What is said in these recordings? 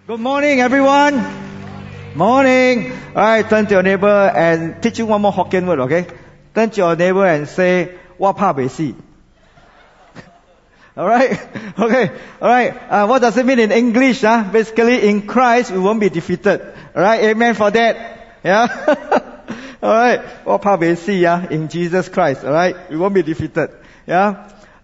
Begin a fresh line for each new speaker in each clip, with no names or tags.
Good morning, everyone. Morning. All right, turn to your neighbor and teach you one more Hokkien word, okay? Turn to your neighbor and say, "Wa pa bei si." All right? Okay. All right. What does it mean in English? Basically, in Christ, we won't be defeated. All right? Amen for that. Yeah? All right. Wa pa bei si, yeah? In Jesus Christ. All right? We won't be defeated. Yeah?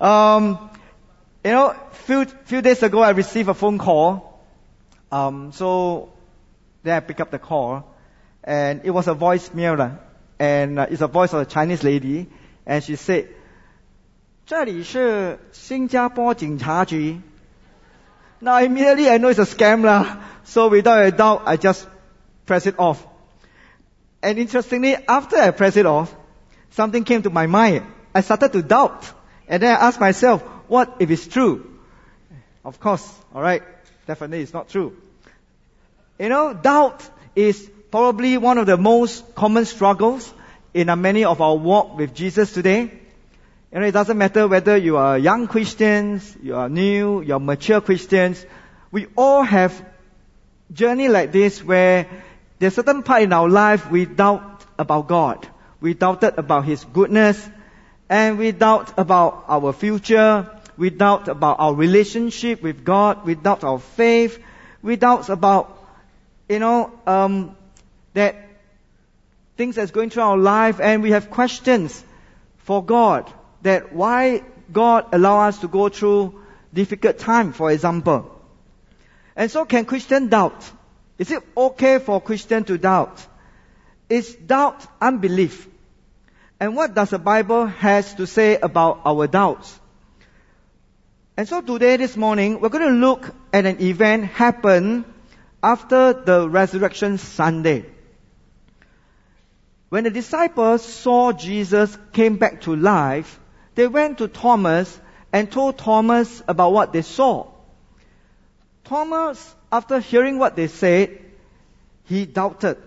Few days ago, I received a phone call. So then I picked up the call, and it was a voicemail, and it's a voice of a Chinese lady, and she said, 这里是新加坡警察局. Now immediately I know it's a scam so without a doubt I just press it off. And interestingly, after I press it off, something came to my mind. I started to doubt, and then I asked myself, what if it's true? Of course, alright, definitely it's not true. Doubt is probably one of the most common struggles in many of our walk with Jesus today. It doesn't matter whether you are young Christians, you are new, you are mature Christians. We all have journey like this where there's a certain part in our life we doubt about God. We doubted about His goodness, and we doubt about our future. We doubt about our relationship with God. We doubt our faith. We doubt about that things that's going through our life, and we have questions for God, that why God allow us to go through difficult time, for example. And so can Christian doubt? Is it okay for Christian to doubt? Is doubt unbelief? And what does the Bible has to say about our doubts? And so today, this morning, we're going to look at an event happen after the Resurrection Sunday. When the disciples saw Jesus came back to life, they went to Thomas and told Thomas about what they saw. Thomas, after hearing what they said, he doubted.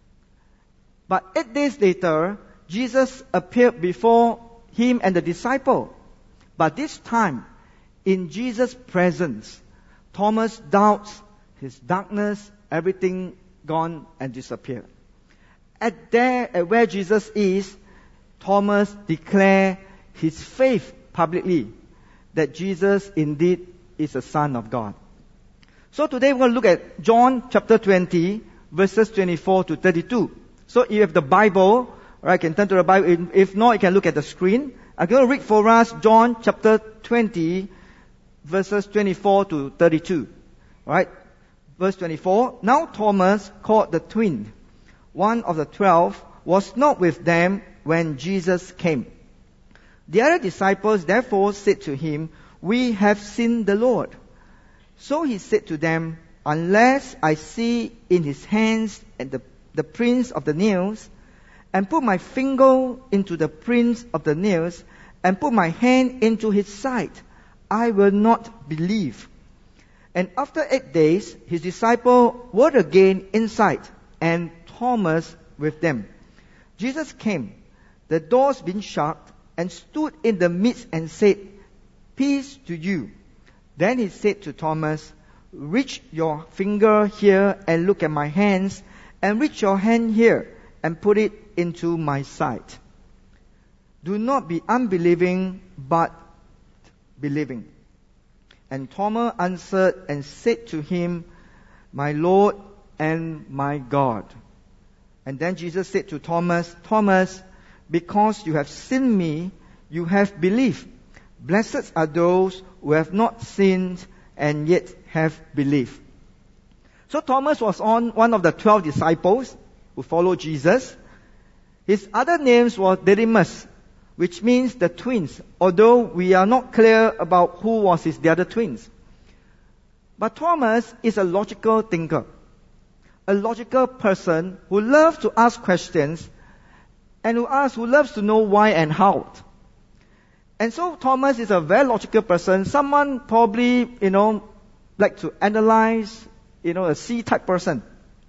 But 8 days later, Jesus appeared before him and the disciple. But this time, in Jesus' presence, Thomas doubts, his darkness, everything gone and disappeared. At where Jesus is, Thomas declared his faith publicly that Jesus indeed is the Son of God. So today we're going to look at John chapter 20, verses 24 to 32. So if you have the Bible, right, you can turn to the Bible. If not, you can look at the screen. I'm going to read for us John chapter 20, verses 24 to 32. Alright? Verse 24. Now Thomas, called the twin, one of the 12, was not with them when Jesus came. The other disciples therefore said to him, "We have seen the Lord." So he said to them, "Unless I see in his hands and the prints of the nails, and put my finger into the prints of the nails, and put my hand into his side, I will not believe." And after 8 days, his disciples were again inside, and Thomas with them. Jesus came, the doors being shut, and stood in the midst and said, "Peace to you." Then he said to Thomas, "Reach your finger here and look at my hands, and reach your hand here and put it into my side. Do not be unbelieving, but believing." And Thomas answered and said to him, "My Lord and my God." And then Jesus said to Thomas, "Thomas, because you have seen me, you have believed. Blessed are those who have not sinned and yet have believed." So Thomas was one of the 12 disciples who followed Jesus. His other names were Didymus, which means the twins, although we are not clear about who was the other twins. But Thomas is a logical thinker, a logical person who loves to ask questions and who loves to know why and how. And so Thomas is a very logical person, someone probably, like to analyze, a C-type person.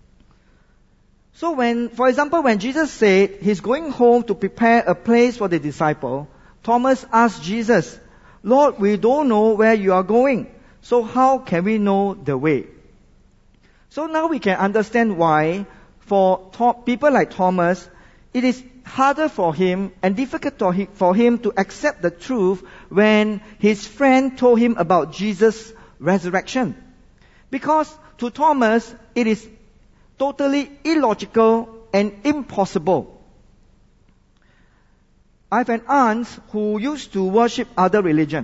So for example, when Jesus said he's going home to prepare a place for the disciple, Thomas asked Jesus, "Lord, we don't know where you are going, so how can we know the way?" So now we can understand why for people like Thomas, it is harder for him and difficult for him to accept the truth when his friend told him about Jesus' resurrection. Because to Thomas, it is totally illogical and impossible. I have an aunt who used to worship other religion.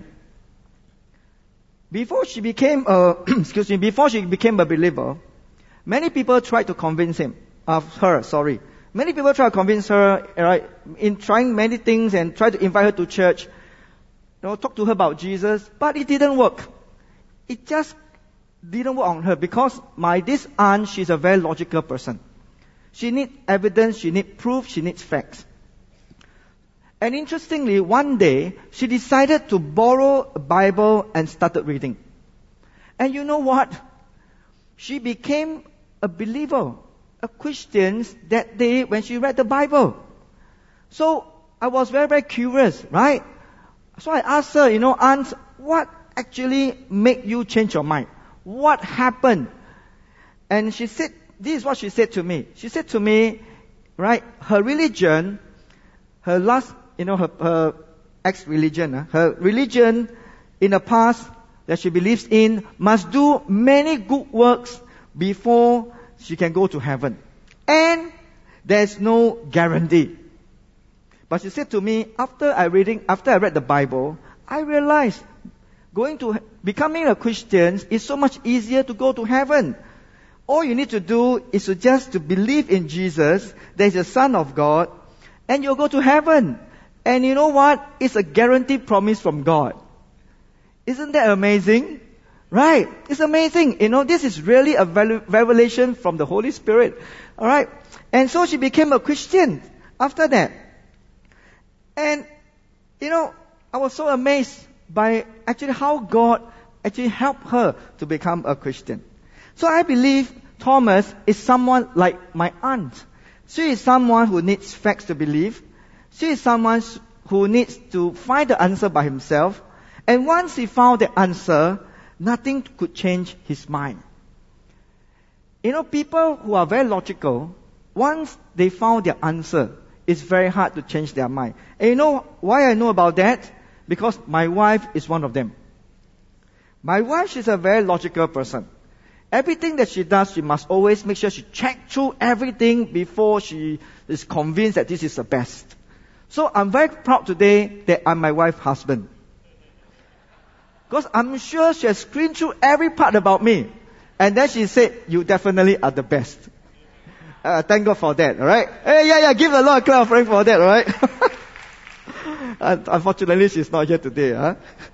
Before she became a believer, many people tried to convince her. Many people tried to convince her, right, in trying many things and tried to invite her to church, talk to her about Jesus, but it didn't work. It just didn't work on her because this aunt, she's a very logical person. She needs evidence, she needs proof, she needs facts. And interestingly, one day, she decided to borrow a Bible and started reading. And you know what? She became a believer, a Christian that day when she read the Bible. So I was very, very curious, right? So I asked her, Aunt, what actually made you change your mind? What happened? And she said, this is what she said to me. She said to me, right, her religion, her ex-religion, her religion in the past that she believes in must do many good works before she can go to heaven. And there's no guarantee. But she said to me, after I read the Bible, I realized becoming a Christian is so much easier to go to heaven. All you need to do is to believe in Jesus, that He's the Son of God, and you'll go to heaven. And you know what? It's a guaranteed promise from God. Isn't that amazing? Right? It's amazing. This is really a revelation from the Holy Spirit. Alright? And so she became a Christian after that. And, I was so amazed by actually how God actually helped her to become a Christian. So I believe Thomas is someone like my aunt. She is someone who needs facts to believe. She is someone who needs to find the answer by himself. And once he found the answer, nothing could change his mind. People who are very logical, once they found their answer, it's very hard to change their mind. And you know why I know about that? Because my wife is one of them. My wife, she's a very logical person. Everything that she does, she must always make sure she checks through everything before she is convinced that this is the best. So I'm very proud today that I'm my wife's husband. Because I'm sure she has screened through every part about me. And then she said, you definitely are the best. Thank God for that, alright? Hey, give the Lord a clap of praise for that, alright? Unfortunately, she's not here today, huh?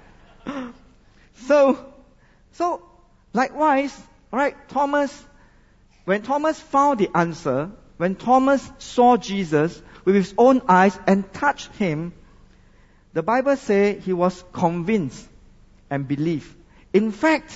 So, likewise, alright, when Thomas found the answer, when Thomas saw Jesus with his own eyes and touched him, the Bible says he was convinced and believed. In fact,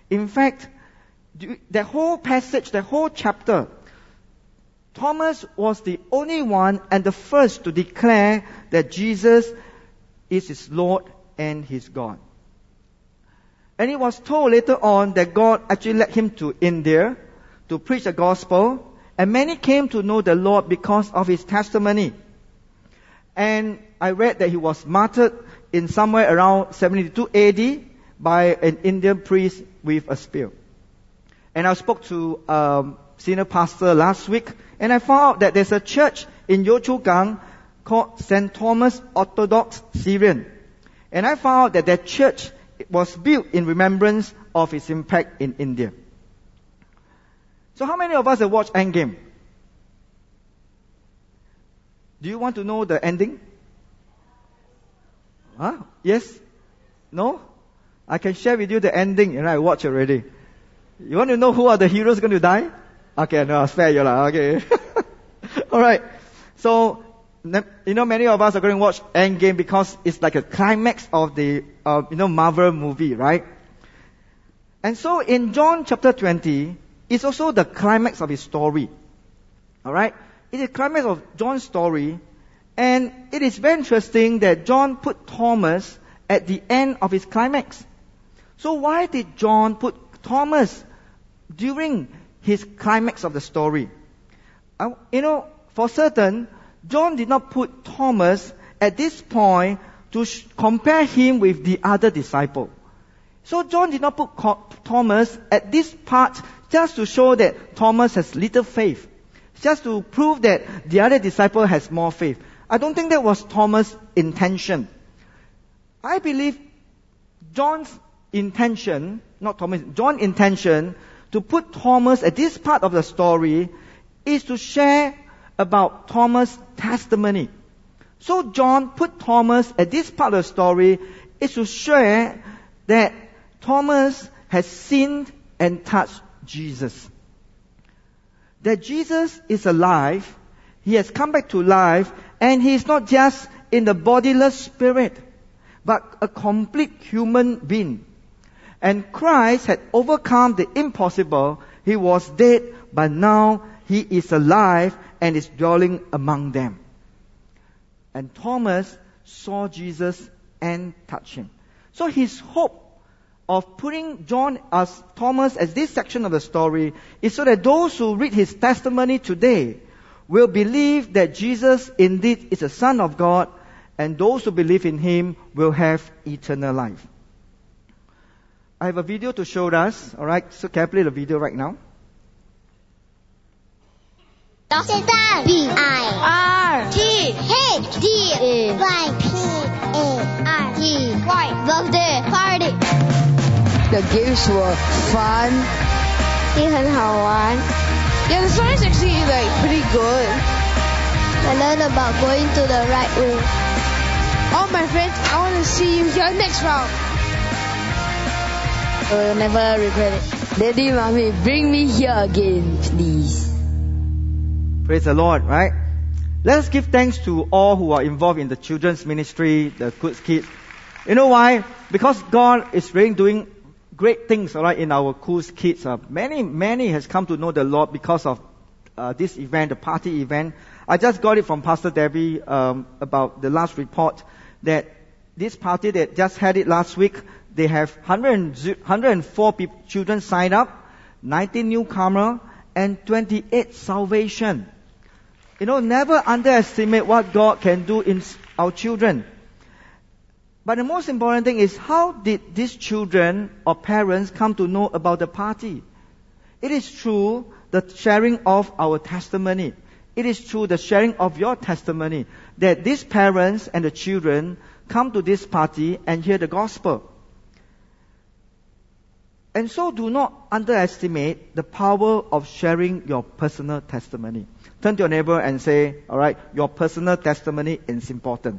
the whole passage, the whole chapter, Thomas was the only one and the first to declare that Jesus is his Lord and his God. And he was told later on that God actually led him to India to preach the gospel, and many came to know the Lord because of his testimony. And I read that he was martyred in somewhere around 72 AD by an Indian priest with a spear. And I spoke to senior pastor last week, and I found out that there's a church in Yio Chu Kang called St. Thomas Orthodox Syrian. And I found out that church was built in remembrance of its impact in India. So how many of us have watched Endgame? Do you want to know the ending? Huh? Yes? No? I can share with you the ending, and I watched already. You want to know who are the heroes going to die? Okay, no, I'll spare you lah. Okay. Alright. So, many of us are going to watch Endgame because it's like a climax of the, Marvel movie, right? And so in John chapter 20, it's also the climax of his story. Alright? It is the climax of John's story. And it is very interesting that John put Thomas at the end of his climax. So why did John put Thomas during his climax of the story. For certain, John did not put Thomas at this point to compare him with the other disciple. So John did not put Thomas at this part just to show that Thomas has little faith, just to prove that the other disciple has more faith. I don't think that was Thomas' intention. I believe John's intention to put Thomas at this part of the story is to share about Thomas' testimony. So John put Thomas at this part of the story is to share that Thomas has seen and touched Jesus. That Jesus is alive, he has come back to life, and he is not just in the bodiless spirit, but a complete human being. And Christ had overcome the impossible. He was dead, but now he is alive and is dwelling among them. And Thomas saw Jesus and touched him. So his hope of putting Thomas as this section of the story is so that those who read his testimony today will believe that Jesus indeed is the Son of God, and those who believe in him will have eternal life. I have a video to show us. Alright, so can I play the video right now?
Birthday party.
The games were fun.
也很好玩.
Yeah, the song is actually pretty good.
I learned about going to the right way.
All my friends, I want to see you here next round. I will never regret it. Daddy, Mommy, bring me here again, please.
Praise the Lord, right? Let us give thanks to all who are involved in the children's ministry, the Good Kids. You know why? Because God is really doing great things, alright, in our Cool Kids. Many has come to know the Lord because of this event, the party event. I just got it from Pastor Debbie about the last report that this party that just had it last week, they have 104 children signed up, 19 newcomer, and 28 salvation. Never underestimate what God can do in our children. But the most important thing is, how did these children or parents come to know about the party? It is through the sharing of our testimony. It is through the sharing of your testimony that these parents and the children come to this party and hear the gospel. And so do not underestimate the power of sharing your personal testimony. Turn to your neighbor and say, alright, your personal testimony is important.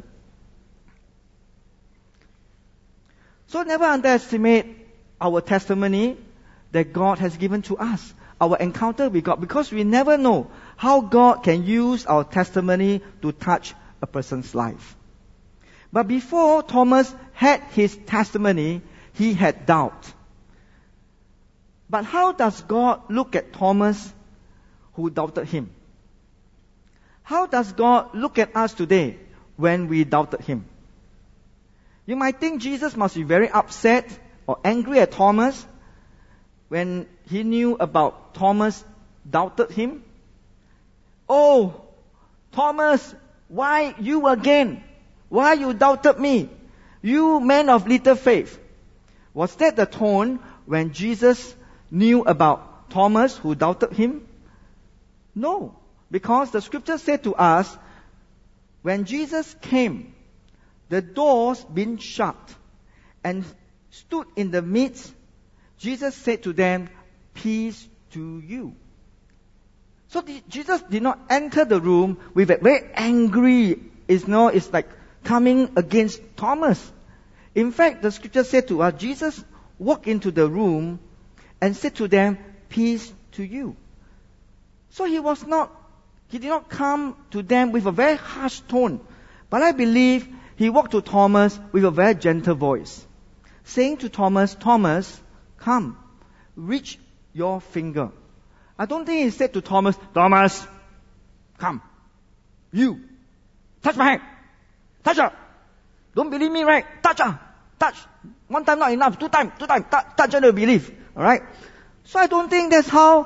So never underestimate our testimony that God has given to us, our encounter with God, because we never know how God can use our testimony to touch a person's life. But before Thomas had his testimony, he had doubt. But how does God look at Thomas who doubted him? How does God look at us today when we doubted him? You might think Jesus must be very upset or angry at Thomas when he knew about Thomas doubted him. Oh, Thomas, why you again? Why you doubted me? You man of little faith. Was that the tone when Jesus knew about Thomas who doubted him? No, because the scripture said to us, when Jesus came, the doors been shut and stood in the midst, Jesus said to them, peace to you. So Jesus did not enter the room with a very angry, it's like coming against Thomas. In fact, the scripture said to us, Jesus walked into the room and said to them, peace to you. So he did not come to them with a very harsh tone. But I believe he walked to Thomas with a very gentle voice, saying to Thomas, Thomas, come, reach your finger. I don't think he said to Thomas, Thomas, come, you, touch my hand, touch her. Don't believe me, right? Touch her, touch. One time not enough, two times, touch and you'll believe. Alright? So I don't think that's how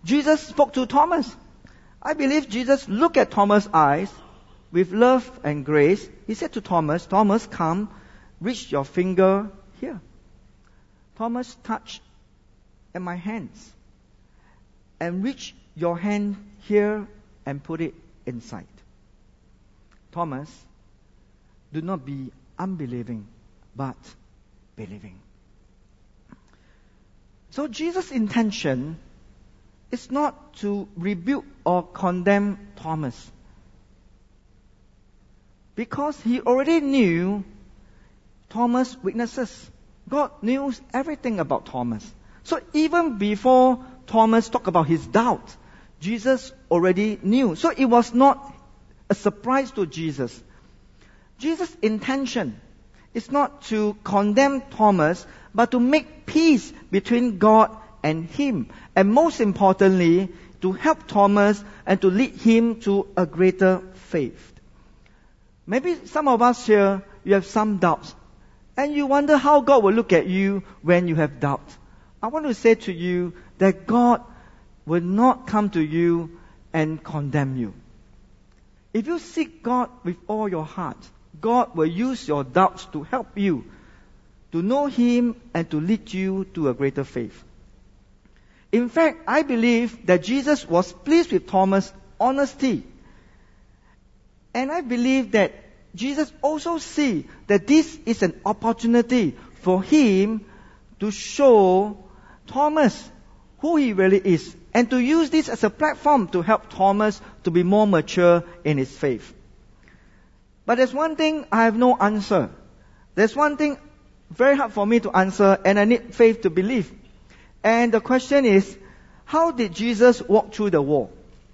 Jesus spoke to Thomas. I believe Jesus looked at Thomas' eyes with love and grace. He said to Thomas, Thomas, come, reach your finger here. Thomas, touch at my hands. And reach your hand here and put it inside. Thomas, do not be unbelieving, but believing. So Jesus' intention is not to rebuke or condemn Thomas, because he already knew Thomas' weaknesses. God knew everything about Thomas. So even before Thomas talked about his doubt, Jesus already knew. So it was not a surprise to Jesus. Jesus' intention is not to condemn Thomas, but to make peace between God and him. And most importantly, to help Thomas and to lead him to a greater faith. Maybe some of us here, you have some doubts. And you wonder how God will look at you when you have doubt. I want to say to you that God will not come to you and condemn you. If you seek God with all your heart, God will use your doubts to help you to know Him and to lead you to a greater faith. In fact, I believe that Jesus was pleased with Thomas' honesty. And I believe that Jesus also sees that this is an opportunity for Him to show Thomas who he really is, and to use this as a platform to help Thomas to be more mature in his faith. But there's one thing I have no answer. There's one thing very hard for me to answer, and I need faith to believe. And the question is, how did Jesus walk through the wall?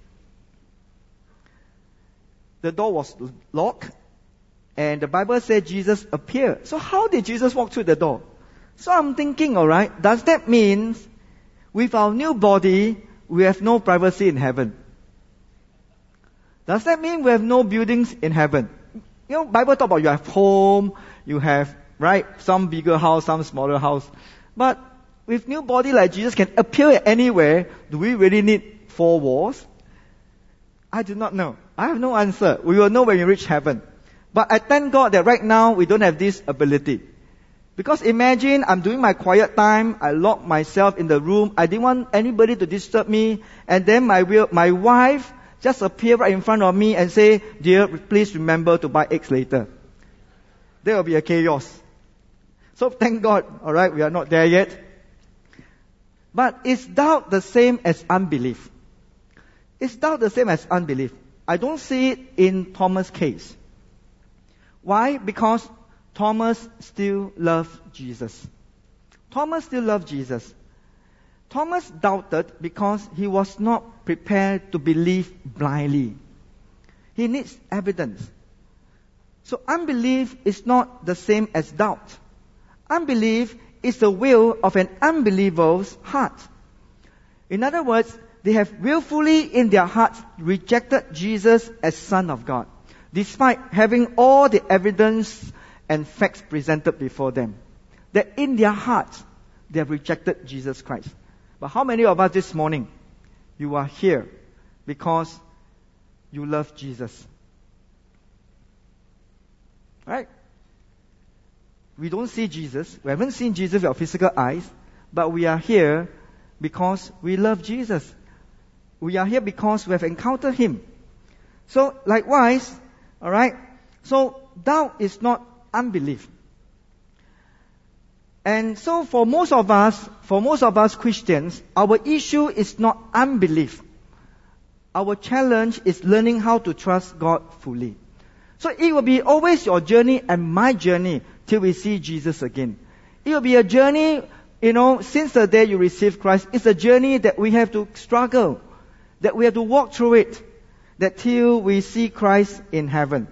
The door was locked, and the Bible said Jesus appeared. So how did Jesus walk through the door? So I'm thinking, alright, does that mean with our new body, we have no privacy in heaven? Does that mean we have no buildings in heaven? You know, Bible talk about you have home, you have, right, some bigger house, some smaller house. But with new body like Jesus can appear anywhere, do we really need 4 walls? I do not know. I have no answer. We will know when we reach heaven. But I thank God that right now we don't have this ability. Because imagine I'm doing my quiet time, I lock myself in the room, I didn't want anybody to disturb me, and then my wife just appear right in front of me and say, dear, please remember to buy eggs later. There will be a chaos. So thank God, alright, we are not there yet. But is doubt the same as unbelief? Is doubt the same as unbelief? I don't see it in Thomas' case. Why? Because Thomas still loved Jesus. Thomas still loved Jesus. Thomas doubted because he was not prepared to believe blindly. He needs evidence. So unbelief is not the same as doubt. Unbelief is the will of an unbeliever's heart. In other words, they have willfully in their hearts rejected Jesus as Son of God, despite having all the evidence and facts presented before them. That in their hearts, they have rejected Jesus Christ. But how many of us this morning, you are here because you love Jesus? Right? We don't see Jesus. We haven't seen Jesus with our physical eyes. But we are here because we love Jesus. We are here because we have encountered Him. So likewise, alright, so doubt is not unbelief. And so for most of us Christians, our issue is not unbelief. Our challenge is learning how to trust God fully. So it will be always your journey and my journey till we see Jesus again. It will be a journey, since the day you receive Christ, it's a journey that we have to struggle, that we have to walk through it, that till we see Christ in heaven.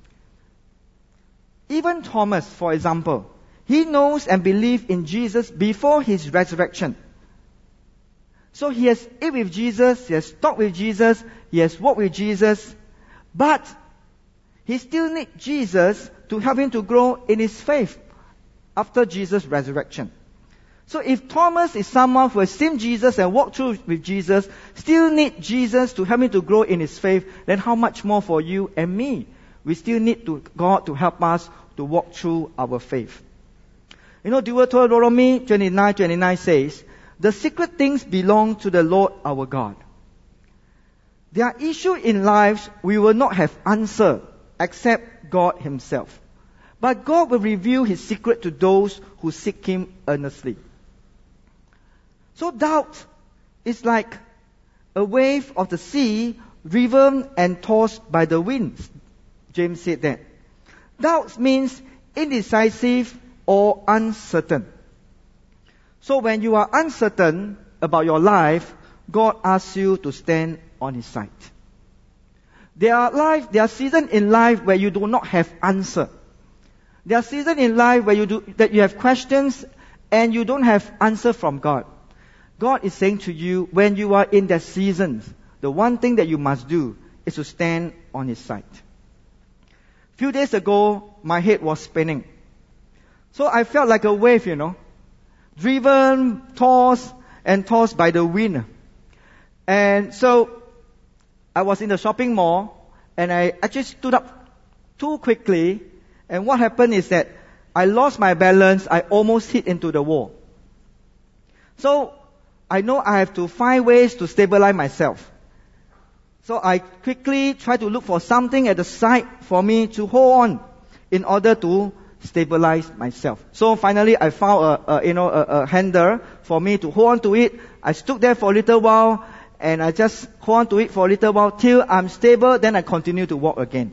Even Thomas, for example, he knows and believes in Jesus before his resurrection. So he has ate with Jesus, he has talked with Jesus, he has walked with Jesus, but he still needs Jesus to help him to grow in his faith after Jesus' resurrection. So if Thomas is someone who has seen Jesus and walked through with Jesus, still need Jesus to help him to grow in his faith, then how much more for you and me? We still need God to help us to walk through our faith. You know, Deuteronomy 29:29 says, the secret things belong to the Lord our God. There are issues in life we will not have answer except God himself. But God will reveal his secret to those who seek him earnestly. So doubt is like a wave of the sea driven and tossed by the winds. James said that. Doubt means indecisive or uncertain. So when you are uncertain about your life, God asks you to stand on his side. There are seasons in life where you do not have answer. There are seasons in life where that you have questions and you don't have answer from God. God is saying to you, when you are in that season, the one thing that you must do is to stand on his side. A few days ago, my head was spinning. So I felt like a wave, driven, tossed by the wind. And so I was in the shopping mall and I actually stood up too quickly. And what happened is that I lost my balance. I almost hit into the wall. So I know I have to find ways to stabilize myself. So I quickly try to look for something at the side for me to hold on in order to stabilize myself. So finally I found a handle for me to hold on to it. I stood there for a little while and I just hold on to it for a little while till I'm stable, then I continue to walk again.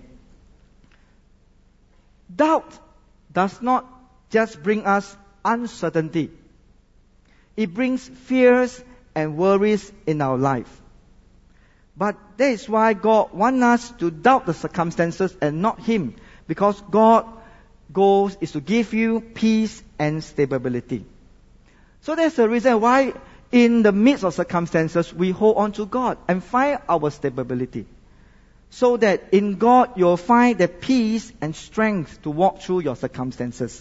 Doubt does not just bring us uncertainty. It brings fears and worries in our life. But that is why God wants us to doubt the circumstances and not him. Because God's goal is to give you peace and stability. So that's the reason why in the midst of circumstances, we hold on to God and find our stability. So that in God, you'll find the peace and strength to walk through your circumstances.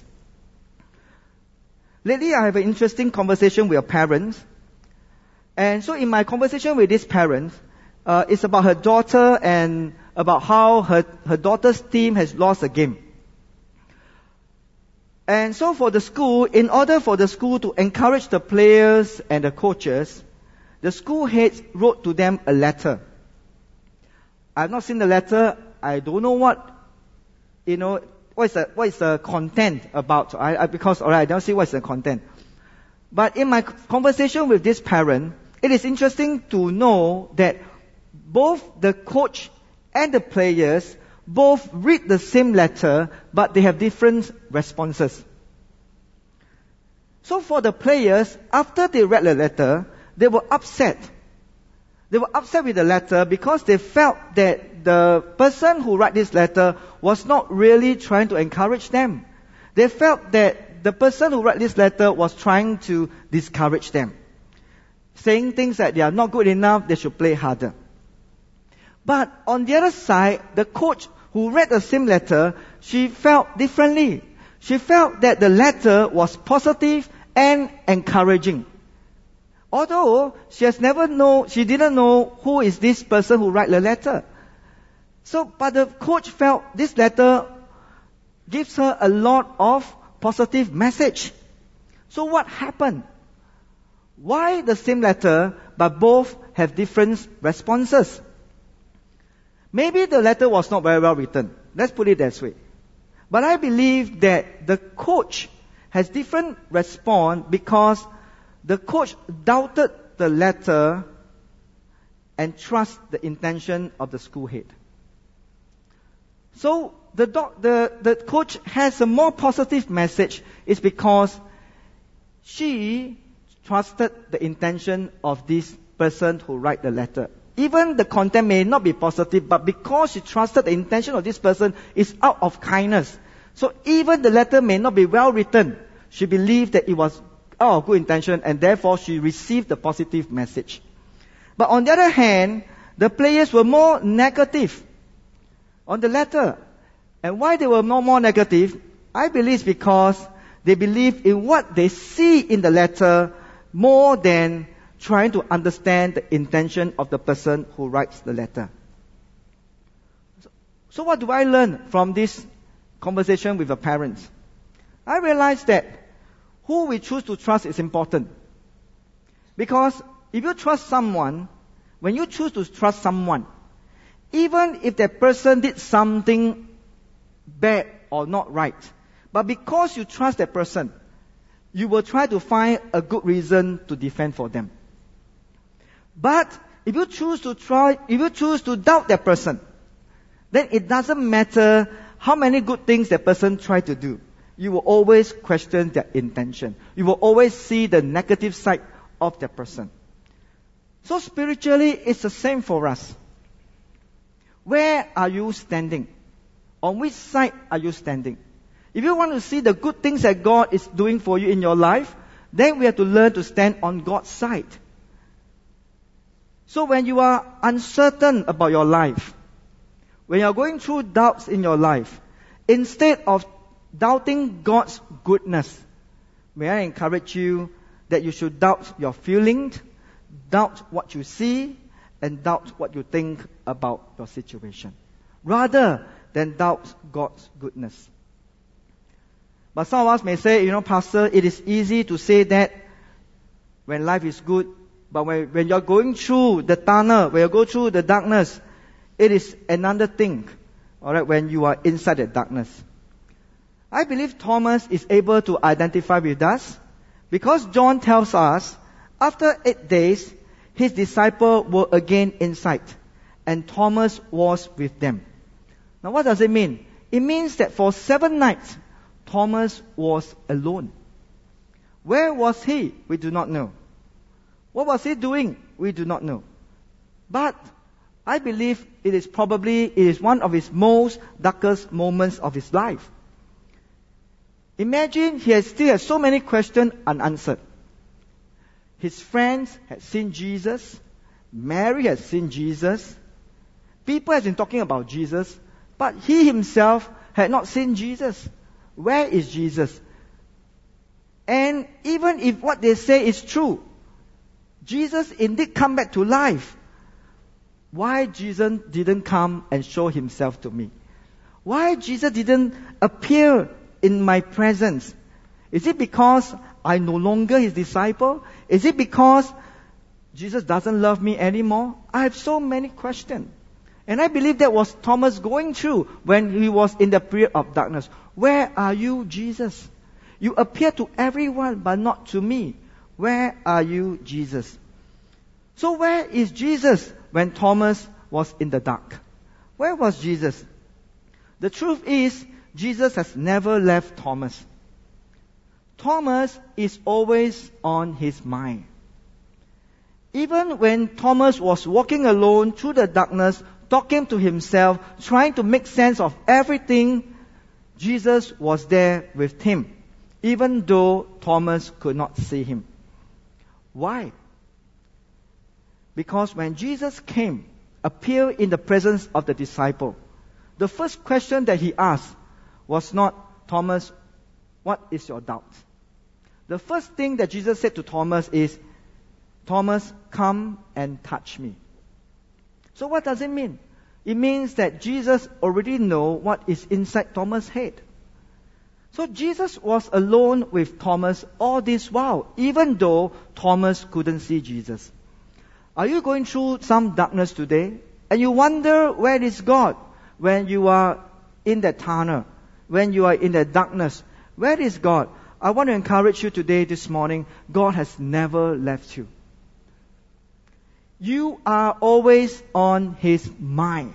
Lately, I have an interesting conversation with a parent. And so in my conversation with this parent, it's about her daughter and about how her daughter's team has lost a game. And so for the school, in order for the school to encourage the players and the coaches, the school heads wrote to them a letter. I've not seen the letter. I don't know what is the content about. I don't see what's the content. But in my conversation with this parent, it is interesting to know that both the coach and the players both read the same letter, but they have different responses. So for the players, after they read the letter, they were upset. They were upset with the letter because they felt that the person who wrote this letter was not really trying to encourage them. They felt that the person who wrote this letter was trying to discourage them, saying things that they are not good enough, they should play harder. But on the other side, the coach who read the same letter, she felt differently. She felt that the letter was positive and encouraging. Although she didn't know who is this person who wrote the letter. But the coach felt this letter gives her a lot of positive message. So what happened? Why the same letter, but both have different responses? Maybe the letter was not very well written. Let's put it that way. But I believe that the coach has different response because the coach doubted the letter and trust the intention of the school head. So the coach has a more positive message is because she trusted the intention of this person who wrote the letter. Even the content may not be positive, but because she trusted the intention of this person is out of kindness. So even the letter may not be well written, she believed that it was out of good intention and therefore she received the positive message. But on the other hand, the players were more negative on the letter. And why they were more negative, I believe is because They believe in what they see in the letter more than trying to understand the intention of the person who writes the letter. So what do I learn from this conversation with the parents? I realized that who we choose to trust is important. Because if you trust someone, when you choose to trust someone, even if that person did something bad or not right, but because you trust that person, you will try to find a good reason to defend for them. But if you choose to doubt that person, then it doesn't matter how many good things that person tried to do. You will always question their intention. You will always see the negative side of that person. So spiritually, it's the same for us. Where are you standing? On which side are you standing? If you want to see the good things that God is doing for you in your life, then we have to learn to stand on God's side. So when you are uncertain about your life, when you are going through doubts in your life, instead of doubting God's goodness, may I encourage you that you should doubt your feelings, doubt what you see, and doubt what you think about your situation, rather than doubt God's goodness. But some of us may say, Pastor, it is easy to say that when life is good, but when you're going through the tunnel, when you go through the darkness, it is another thing, alright, when you are inside the darkness. I believe Thomas is able to identify with us because John tells us after 8 days, his disciples were again inside and Thomas was with them. Now what does it mean? It means that for 7 nights, Thomas was alone. Where was he? We do not know. What was he doing? We do not know. But I believe it is one of his most darkest moments of his life. Imagine he still has so many questions unanswered. His friends had seen Jesus. Mary had seen Jesus. People have been talking about Jesus, but he himself had not seen Jesus. Where is Jesus? And even if what they say is true, Jesus indeed come back to life. Why Jesus didn't come and show himself to me? Why Jesus didn't appear in my presence? Is it because I'm no longer his disciple? Is it because Jesus doesn't love me anymore? I have so many questions. And I believe that was Thomas going through when he was in the period of darkness. Where are you, Jesus? You appear to everyone, but not to me. Where are you, Jesus? So where is Jesus when Thomas was in the dark? Where was Jesus? The truth is, Jesus has never left Thomas. Thomas is always on his mind. Even when Thomas was walking alone through the darkness, talking to himself, trying to make sense of everything, Jesus was there with him, even though Thomas could not see him. Why? Because when Jesus came, appeared in the presence of the disciple, the first question that he asked was not, Thomas, what is your doubt? The first thing that Jesus said to Thomas is, Thomas, come and touch me. So what does it mean? It means that Jesus already knows what is inside Thomas' head. So Jesus was alone with Thomas all this while, even though Thomas couldn't see Jesus. Are you going through some darkness today? And you wonder, where is God? When you are in that tunnel, when you are in the darkness, where is God? I want to encourage you today, this morning, God has never left you. You are always on His mind.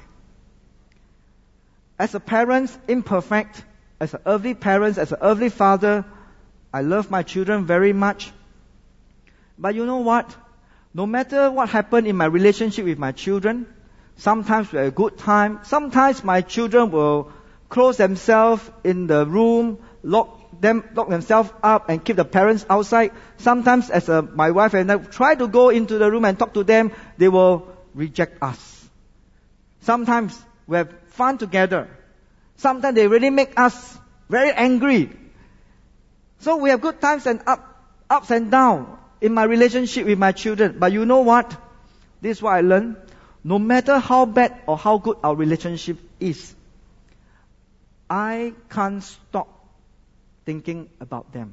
As a parent, imperfect, as an earthly parent, as an earthly father, I love my children very much. But you know what? No matter what happened in my relationship with my children, sometimes we have a good time. Sometimes my children will close themselves in the room, lock themselves up and keep the parents outside. Sometimes my wife and I try to go into the room and talk to them, they will reject us. Sometimes we have fun together. Sometimes they really make us very angry. So we have good times and ups and downs in my relationship with my children. But you know what? This is what I learned. No matter how bad or how good our relationship is, I can't stop thinking about them.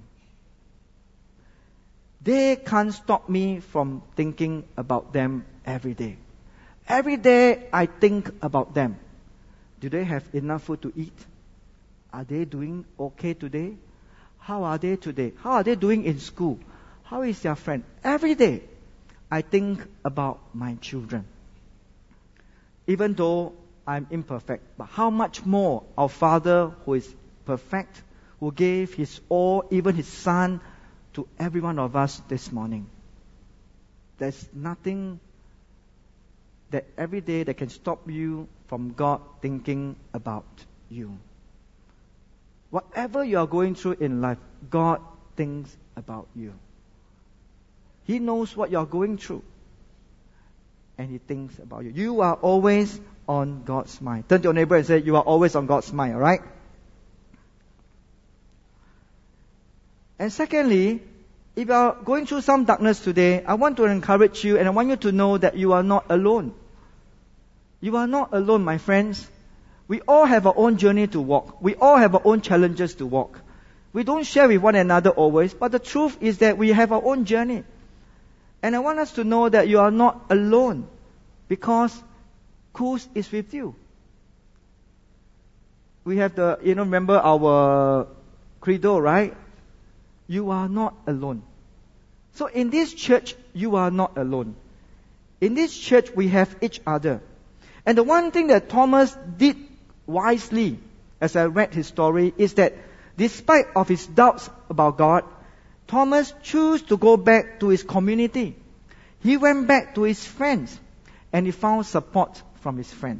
They can't stop me from thinking about them every day. Every day I think about them. Do they have enough food to eat? Are they doing okay today? How are they today? How are they doing in school? How is their friend? Every day I think about my children. Even though I'm imperfect, but how much more our Father who is perfect, who gave His all, even His Son, to every one of us this morning. There's nothing that every day that can stop you from God thinking about you. Whatever you are going through in life, God thinks about you. He knows what you are going through. And He thinks about you. You are always on God's mind. Turn to your neighbor and say, you are always on God's mind, alright? And secondly, if you are going through some darkness today, I want to encourage you and I want you to know that you are not alone. You are not alone, my friends. We all have our own journey to walk. We all have our own challenges to walk. We don't share with one another always, but the truth is that we have our own journey. And I want us to know that you are not alone because Kuz is with you. We have remember our credo, right? You are not alone. So in this church, you are not alone. In this church, we have each other. And the one thing that Thomas did wisely, as I read his story, is that despite of his doubts about God, Thomas chose to go back to his community. He went back to his friends and he found support from his friends.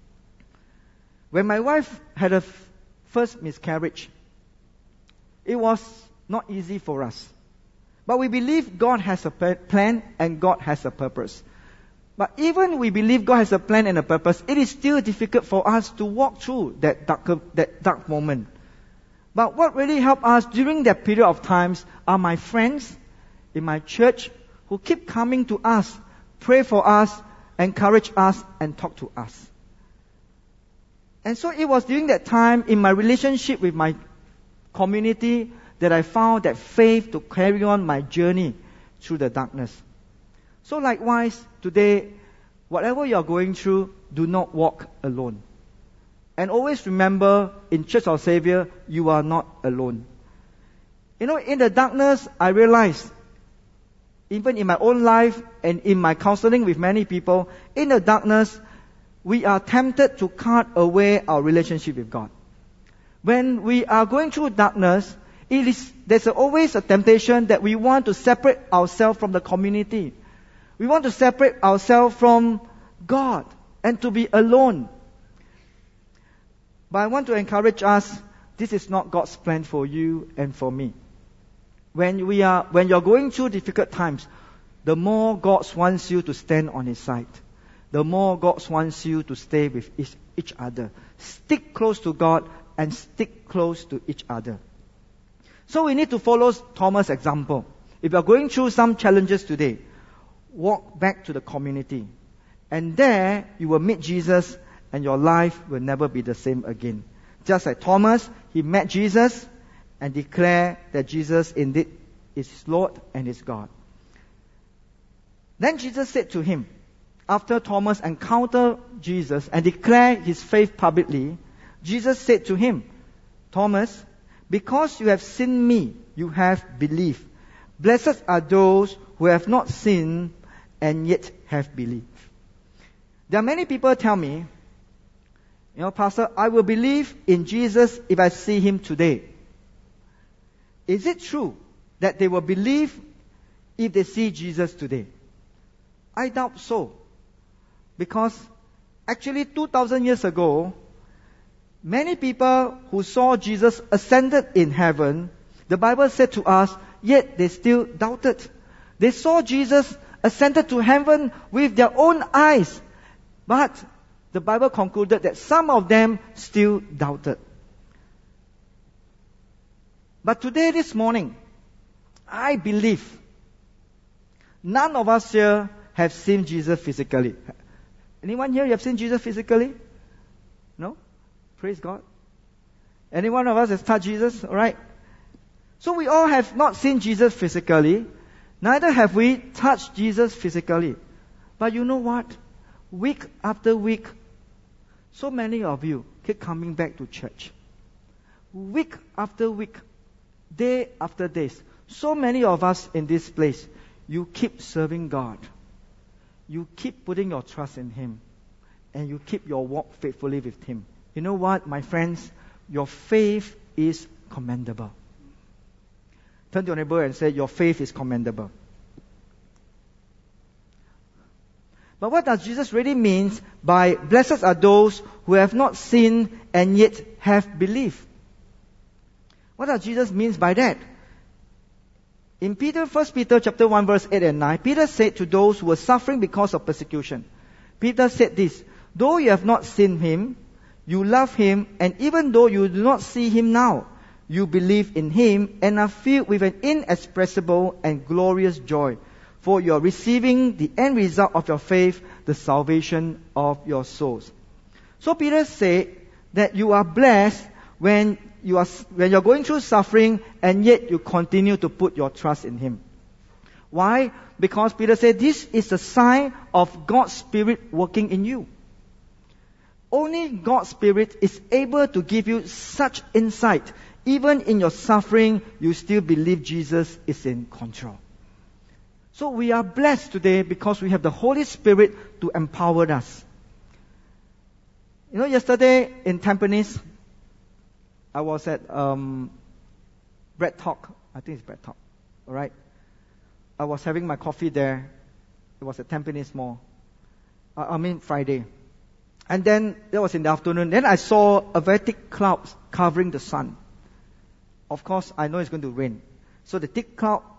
When my wife had a first miscarriage, it was not easy for us. But we believe God has a plan and God has a purpose. But even we believe God has a plan and a purpose, it is still difficult for us to walk through that dark moment. But what really helped us during that period of times are my friends in my church who keep coming to us, pray for us, encourage us, and talk to us. And so it was during that time in my relationship with my community that I found that faith to carry on my journey through the darkness. So likewise, today, whatever you are going through, do not walk alone. And always remember, in Church of Savior, you are not alone. In the darkness, I realized, even in my own life and in my counseling with many people, in the darkness, we are tempted to cut away our relationship with God. When we are going through darkness, there's always a temptation that we want to separate ourselves from the community. We want to separate ourselves from God and to be alone. But I want to encourage us, this is not God's plan for you and for me. When you're going through difficult times, the more God wants you to stand on His side. The more God wants you to stay with each other. Stick close to God and stick close to each other. So we need to follow Thomas' example. If you are going through some challenges today, walk back to the community. And there you will meet Jesus and your life will never be the same again. Just like Thomas, he met Jesus and declared that Jesus indeed is Lord and is God. Then Jesus said to him, after Thomas encountered Jesus and declared his faith publicly, Jesus said to him, Thomas, because you have seen me, you have believed. Blessed are those who have not seen and yet have believed. There are many people tell me, Pastor, I will believe in Jesus if I see Him today. Is it true that they will believe if they see Jesus today? I doubt so. Because actually 2,000 years ago, many people who saw Jesus ascended in heaven, the Bible said to us, yet they still doubted. They saw Jesus ascended to heaven with their own eyes. But the Bible concluded that some of them still doubted. But today, this morning, I believe none of us here have seen Jesus physically. Anyone here, you have seen Jesus physically? No? Praise God. Any one of us has touched Jesus? Alright. So we all have not seen Jesus physically. Neither have we touched Jesus physically. But you know what? Week after week, so many of you keep coming back to church. Week after week, day after day, so many of us in this place, you keep serving God. You keep putting your trust in Him. And you keep your walk faithfully with Him. You know what, my friends? Your faith is commendable. Turn to your neighbor and say, your faith is commendable. But what does Jesus really mean by blessed are those who have not seen and yet have believed? What does Jesus mean by that? In 1 Peter chapter 1 verse 8 and 9, Peter said to those who were suffering because of persecution, Peter said this, though you have not seen Him, you love Him, and even though you do not see Him now, you believe in Him and are filled with an inexpressible and glorious joy. For you are receiving the end result of your faith, the salvation of your souls. So Peter said that you are blessed when you're going through suffering and yet you continue to put your trust in Him. Why? Because Peter said this is a sign of God's Spirit working in you. Only God's Spirit is able to give you such insight. Even in your suffering, you still believe Jesus is in control. So we are blessed today because we have the Holy Spirit to empower us. You know, yesterday in Tampines, I was at Bread Talk. I think it's Bread Talk. Alright? I was having my coffee there. It was at Tampines Mall. Friday. And then, that was in the afternoon. Then I saw a very thick cloud covering the sun. Of course, I know it's going to rain. So the thick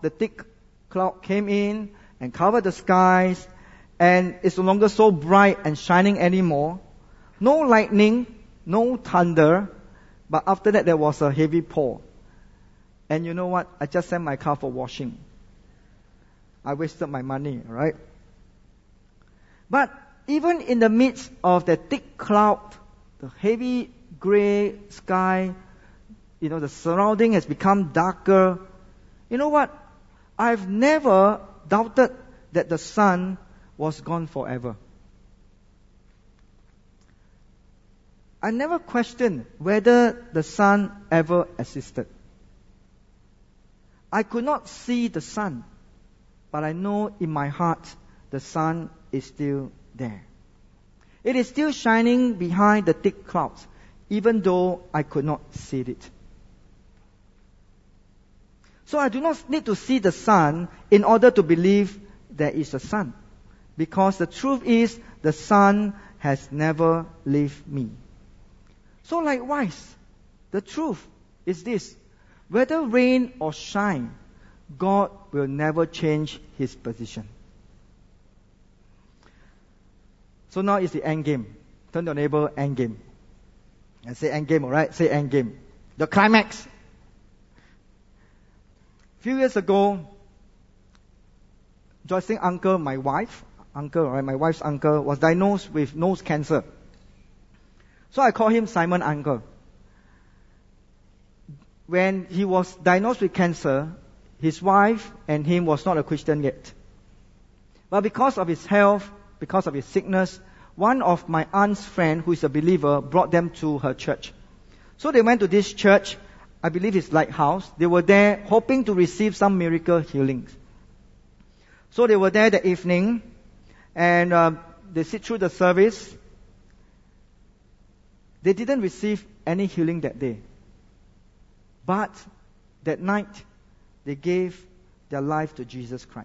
cloud came in and covered the skies. And it's no longer so bright and shining anymore. No lightning, no thunder. But after that, there was a heavy pour. And you know what? I just sent my car for washing. I wasted my money, right? But even in the midst of the thick cloud, the heavy gray sky, you know, the surrounding has become darker. You know what? I've never doubted that the sun was gone forever. I never questioned whether the sun ever existed. I could not see the sun, but I know in my heart the sun is still there. It is still shining behind the thick clouds, even though I could not see it. So I do not need to see the sun in order to believe there is a sun, because the truth is the sun has never left me. So likewise, the truth is this: whether rain or shine, God will never change His position. So now is the end game. Turn to your neighbor, end game. And say end game, alright? Say end game. The climax. A few years ago, Joyce's uncle, my wife's uncle, was diagnosed with nose cancer. So I call him Simon Uncle. When he was diagnosed with cancer, his wife and him was not a Christian yet. But because of his health, because of his sickness, one of my aunt's friend, who is a believer, brought them to her church. So they went to this church, I believe it's Lighthouse. They were there hoping to receive some miracle healings. So they were there that evening, and they sit through the service. They didn't receive any healing that day. But that night, they gave their life to Jesus Christ.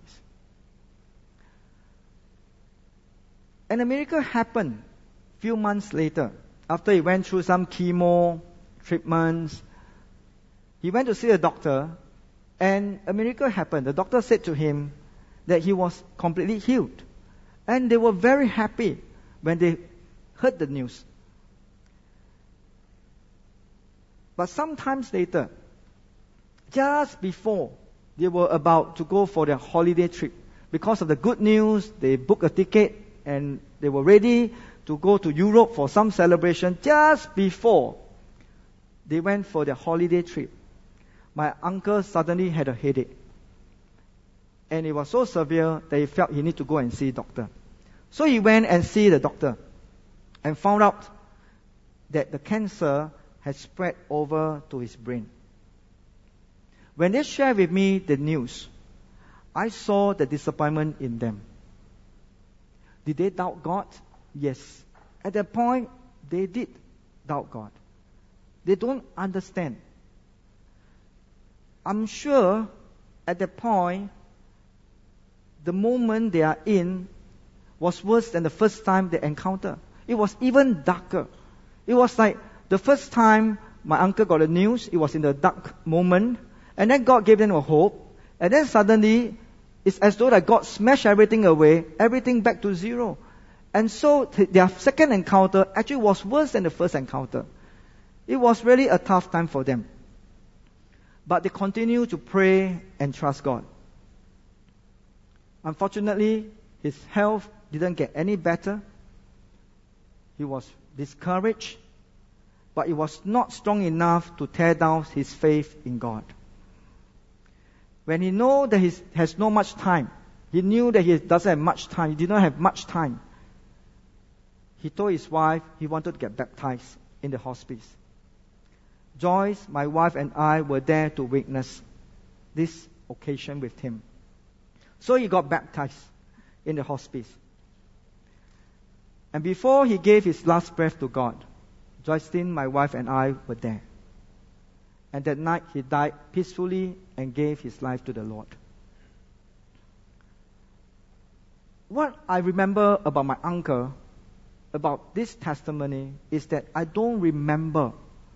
And a miracle happened a few months later. After he went through some chemo treatments, he went to see a doctor, and a miracle happened. The doctor said to him that he was completely healed. And they were very happy when they heard the news. But sometimes later, just before they were about to go for their holiday trip. Because of the good news, they booked a ticket and they were ready to go to Europe for some celebration. Just before they went for their holiday trip, my uncle suddenly had a headache. And it was so severe that he felt he needed to go and see a doctor. So he went and see the doctor and found out that the cancer had spread over to his brain. When they shared with me the news, I saw the disappointment in them. Did they doubt God? Yes. At that point, they did doubt God. They don't understand. I'm sure at that point, the moment they are in was worse than the first time they encountered. It was even darker. It was like the first time my uncle got the news, it was in the dark moment, and then God gave them a hope, and then suddenly, it's as though that God smashed everything away, everything back to zero. And so their second encounter actually was worse than the first encounter. It was really a tough time for them. But they continued to pray and trust God. Unfortunately, his health didn't get any better. He was discouraged, but it was not strong enough to tear down his faith in God. When he knew that he has not much time, he knew that he doesn't have much time, he did not have much time, he told his wife he wanted to get baptized in the hospice. Joyce, my wife, and I were there to witness this occasion with him. So he got baptized in the hospice. And before he gave his last breath to God, Joycelyn, my wife, and I were there. And that night he died peacefully and gave his life to the Lord. What I remember about my uncle, about this testimony, is that I don't remember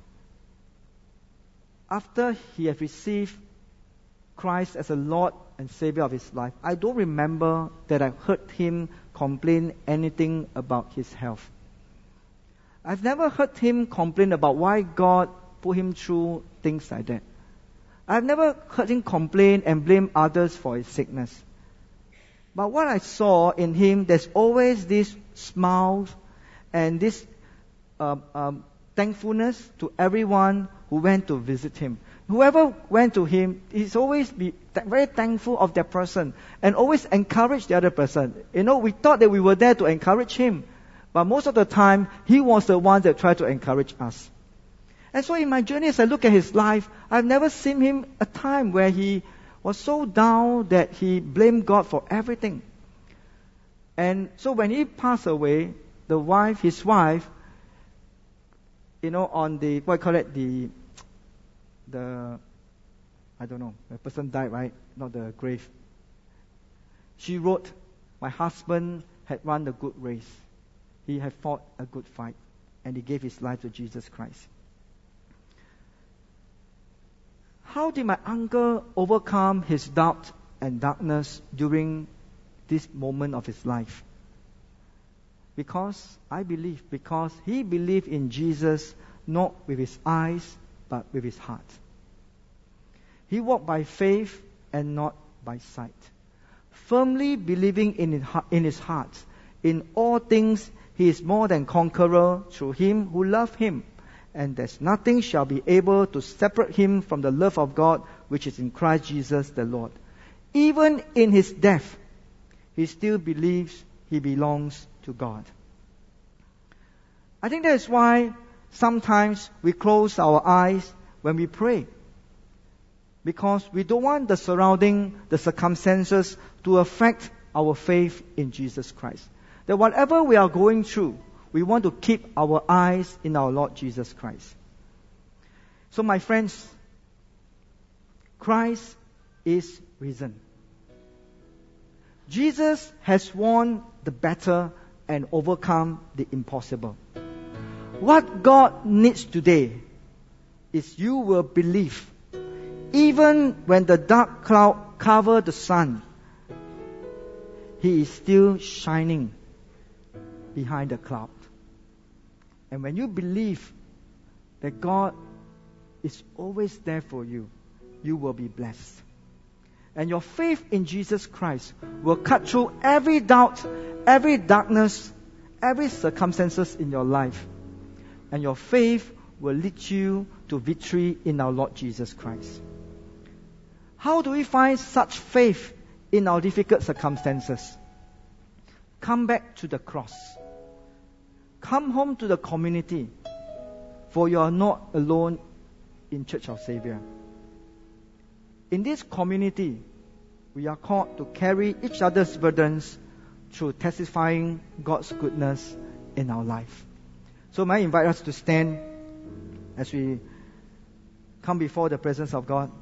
after he had received Christ as a Lord and Savior of his life, I don't remember that I heard him complain anything about his health. I've never heard him complain about why God put him through things like that. I've never heard him complain and blame others for his sickness. But what I saw in him, there's always this smile and this thankfulness to everyone who went to visit him. Whoever went to him, he's always be very thankful of that person and always encourage the other person. We thought that we were there to encourage him, but most of the time, he was the one that tried to encourage us. And so in my journey, as I look at his life, I've never seen him a time where he was so down that he blamed God for everything. And so when he passed away, his wife, on the, I don't know, the person died, right? Not the grave. She wrote, "My husband had run a good race. He had fought a good fight, and he gave his life to Jesus Christ." How did my uncle overcome his doubt and darkness during this moment of his life? Because he believed in Jesus, not with his eyes, but with his heart. He walked by faith and not by sight, firmly believing in his heart, in all things he is more than conqueror through him who loved him, and that nothing shall be able to separate him from the love of God which is in Christ Jesus the Lord. Even in his death, he still believes he belongs to God. I think that is why sometimes we close our eyes when we pray, because we don't want the circumstances to affect our faith in Jesus Christ. That whatever we are going through, we want to keep our eyes in our Lord Jesus Christ. So my friends, Christ is risen. Jesus has won the battle and overcome the impossible. What God needs today is you will believe. Even when the dark cloud covers the sun, He is still shining behind the cloud. And when you believe that God is always there for you, you will be blessed. And your faith in Jesus Christ will cut through every doubt, every darkness, every circumstances in your life. And your faith will lead you to victory in our Lord Jesus Christ. How do we find such faith in our difficult circumstances? Come back to the cross. Come home to the community, for you are not alone in Church of Savior. In this community, we are called to carry each other's burdens through testifying God's goodness in our life. So may I invite us to stand as we come before the presence of God.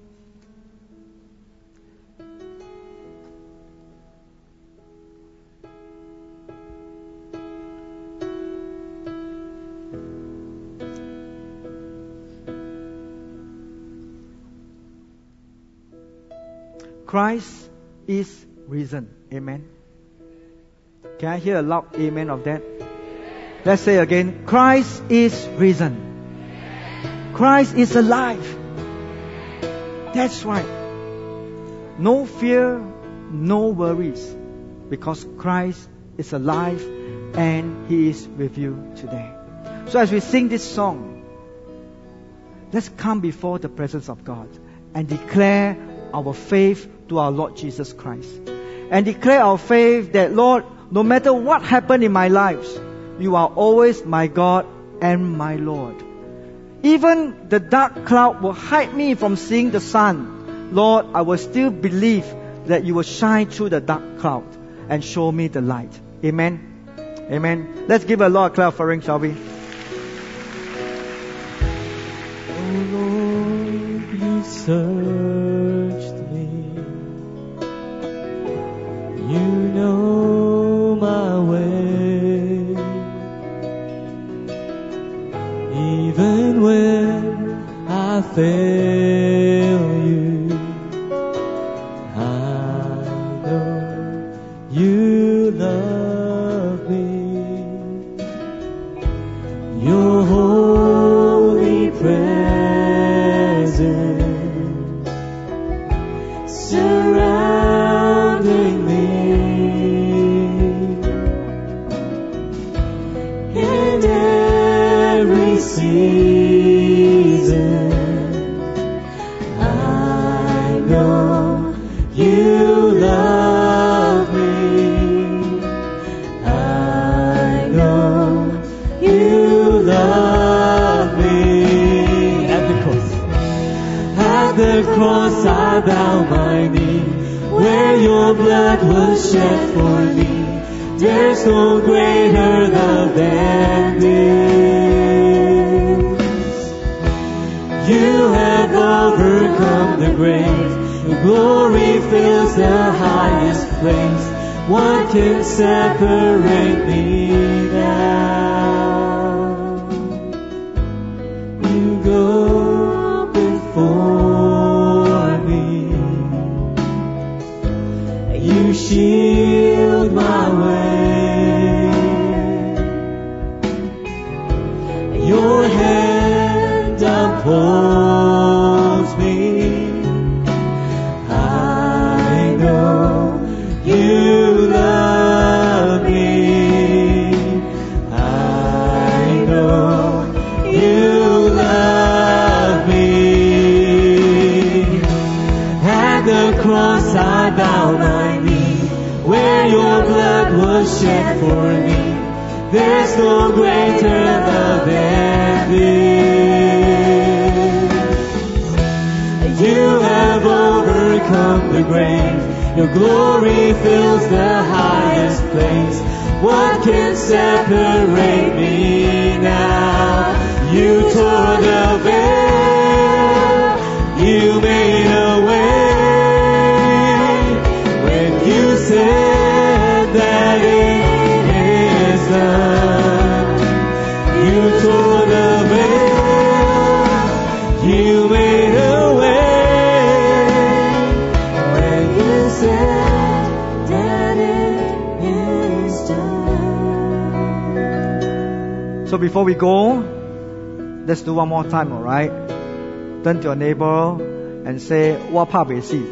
Christ is risen. Amen. Can I hear a loud amen of that? Let's say again. Christ is risen. Christ is alive. That's right. No fear, no worries, because Christ is alive and He is with you today. So as we sing this song, let's come before the presence of God and declare our faith to our Lord Jesus Christ. And declare our faith that, Lord, no matter what happened in my life, you are always my God and my Lord. Even the dark cloud will hide me from seeing the sun. Lord, I will still believe that you will shine through the dark cloud and show me the light. Amen. Amen. Let's give a Lord a clap offering, shall we?
Oh Lord, you searched me. You know my way. Even when I fail you, I know you love me. Your holy presence surrounding me. In every season, I know you love me. I know you love me. At the cross I bow my knee, where your blood was shed for me. There's no greater love than this. You have overcome the grave. Your glory fills the highest place. What can separate me now? You go before me. You shield my way. Your hand upholds me. I know you love me. I know you love me. At the cross I bow my knee, where your blood was shed for me. There's no greater love than this. You have overcome the grave. Your glory fills the highest place. What can separate me now? You tore the veil. You made a way. When you said that it is done, you tore the veil. You made a way. When you said that it is done.
So before we go, let's do one more time, alright? Turn to your neighbor and say, 我怕未死.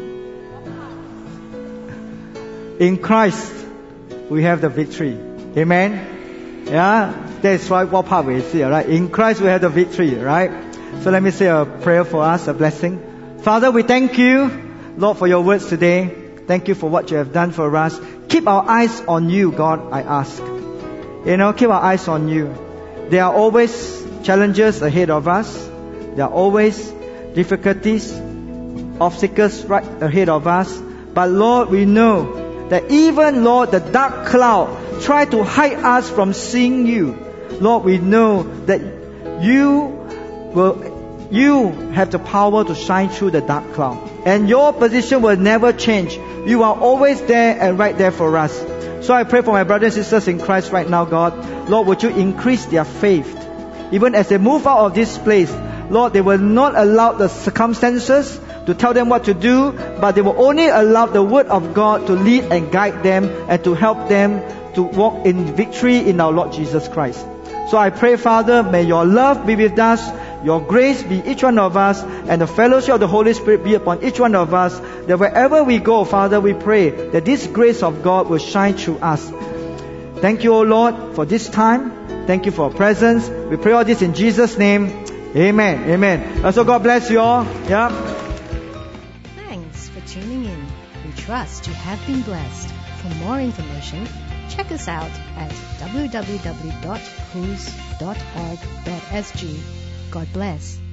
In Christ, we have the victory. Amen? Yeah? That's right, 我怕未死, right? In Christ, we have the victory, right? So let me say a prayer for us, a blessing. Father, we thank you, Lord, for your words today. Thank you for what you have done for us. Keep our eyes on you, God, I ask. Keep our eyes on you. There are always challenges ahead of us. There are always difficulties, obstacles right ahead of us. But Lord, we know that even, Lord, the dark cloud try to hide us from seeing you. Lord, we know that you have the power to shine through the dark cloud. And your position will never change. You are always there and right there for us. So I pray for my brothers and sisters in Christ right now, God. Lord, would you increase their faith? Even as they move out of this place, Lord, they will not allow the circumstances to tell them what to do, but they will only allow the Word of God to lead and guide them and to help them to walk in victory in our Lord Jesus Christ. So I pray, Father, may your love be with us, your grace be each one of us, and the fellowship of the Holy Spirit be upon each one of us, that wherever we go, Father, we pray that this grace of God will shine through us. Thank you, O Lord, for this time. Thank you for your presence. We pray all this in Jesus' name. Amen. Amen. So God bless you all. Yeah.
Thanks for tuning in. We trust you have been blessed. For more information, check us out at www.whos.org.sg. God bless.